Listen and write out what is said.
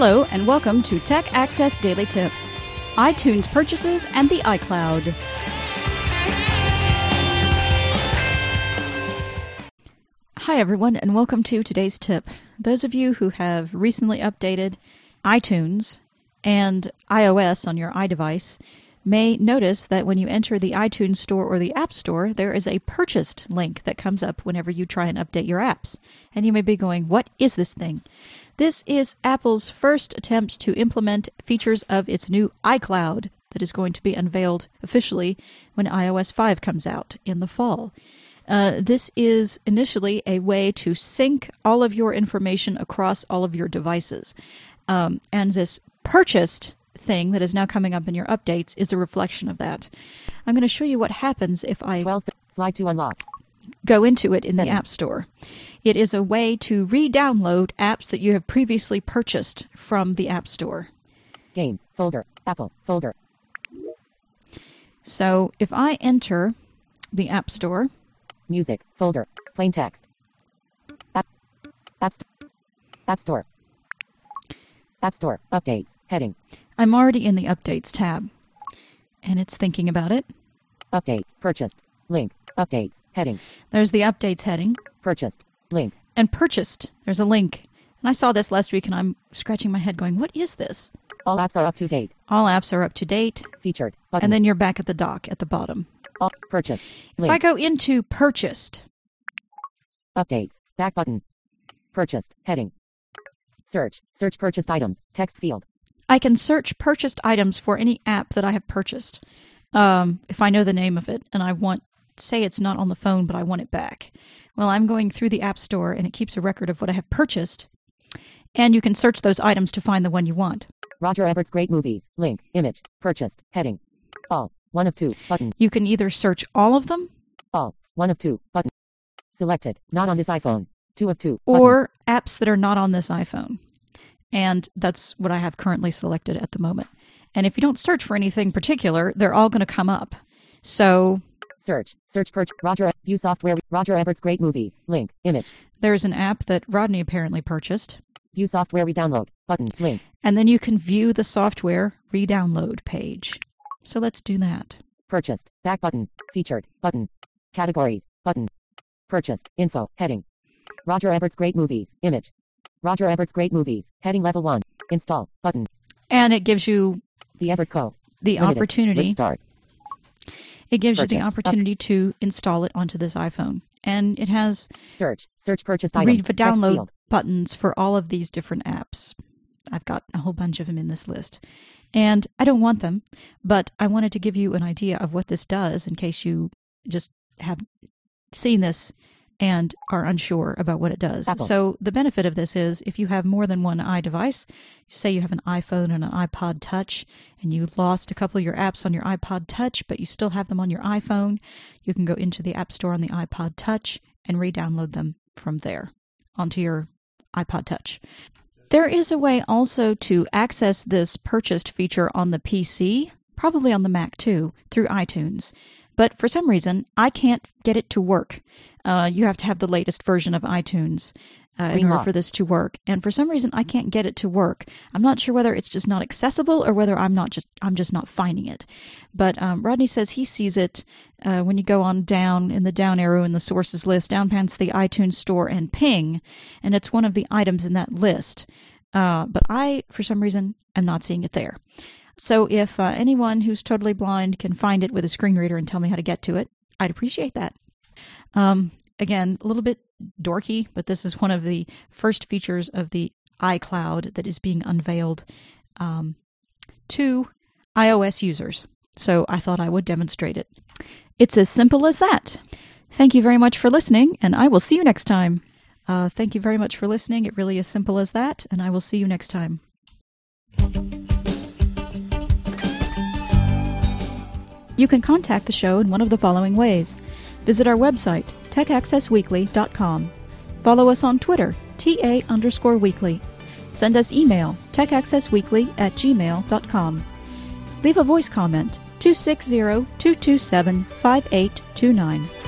Hello and welcome to Tech Access Daily Tips, iTunes purchases and the iCloud. Hi everyone and welcome to today's tip. Those of you who have recently updated iTunes and iOS on your iDevice may notice that when you enter the iTunes Store or the App Store, there is a purchased link that comes up whenever you try and update your apps. And you may be going, what is this thing? This is Apple's first attempt to implement features of its new iCloud that is going to be unveiled officially when iOS 5 comes out in the fall. This is initially a way to sync all of your information across all of your devices. And this purchased thing that is now coming up in your updates is a reflection of that. I'm going to show you what happens if I slide to unlock. Go into it in Settings. the App Store. It is a way to re-download apps that you have previously purchased from the App Store. Games, folder, Apple, folder. So if I enter the App Store, Music, folder, plain text. App Store. App Store, updates, heading. I'm already in the Updates tab, and it's thinking about it. Update, purchased, link, updates, heading. There's the Updates heading, Purchased, link. and Purchased. There's a link. And I saw this last week, and I'm scratching my head going, what is this? All apps are up to date. All apps are up to date, Featured, button. and then you're back at the dock at the bottom. All, purchased, If link. I go into Purchased, Updates, back button. Purchased, heading. Search purchased items, text field. I can search purchased items for any app that I have purchased. If I know the name of it and I want, say it's not on the phone, but I want it back. Well, I'm going through the App Store and it keeps a record of what I have purchased. And you can search those items to find the one you want. Roger Ebert's Great Movies, link, image, purchased, heading. All, 1 of 2, button. You can either search all of them All, 1 of 2, button. Selected, not on this iPhone, 2 of 2, button. or apps that are not on this iPhone. And that's what I have currently selected at the moment. And if you don't search for anything particular, they're all going to come up. So Search view software, Roger Ebert's Great Movies, link, image. there's an app that Rodney apparently purchased. View software re-download, button, link. And then you can view the software re-download page. So let's do that. Purchased, back button, featured, button. Categories, button. Purchased, info, heading. Roger Ebert's Great Movies, image. Roger Ebert's Great Movies, heading level 1, install, button. And it gives you The Ebert Co. the Limited. opportunity. List start. It gives you the Purchase. opportunity to install it onto this iPhone. And it has Search purchased items, read for text download field. buttons for all of these different apps. I've got a whole bunch of them in this list. And I don't want them, but I wanted to give you an idea of what this does in case you just have seen this and are unsure about what it does. Apple. So the benefit of this is if you have more than one iDevice, say you have an iPhone and an iPod Touch, and you lost a couple of your apps on your iPod Touch, but you still have them on your iPhone, you can go into the App Store on the iPod Touch and re-download them from there onto your iPod Touch. There is a way also to access this purchased feature on the PC, probably on the Mac too, through iTunes. But for some reason, I can't get it to work. You have to have the latest version of iTunes in Screen order lock. for this to work. And for some reason, I can't get it to work. I'm not sure whether it's just not accessible or whether I'm just not finding it. But Rodney says he sees it when you go on down in the down arrow in the sources list, down past the iTunes Store and Ping, and it's one of the items in that list. But I, for some reason, am not seeing it there. So if anyone who's totally blind can find it with a screen reader and tell me how to get to it, I'd appreciate that. Again, a little bit dorky, but this is one of the first features of the iCloud that is being unveiled to iOS users. So I thought I would demonstrate it. It's as simple as that. Thank you very much for listening, and I will see you next time. Thank you very much for listening. It really is simple as that, and I will see you next time. You can contact the show in one of the following ways. Visit our website, techaccessweekly.com. Follow us on Twitter, TA_weekly. Send us email, techaccessweekly@gmail.com. Leave a voice comment, 260-227-5829.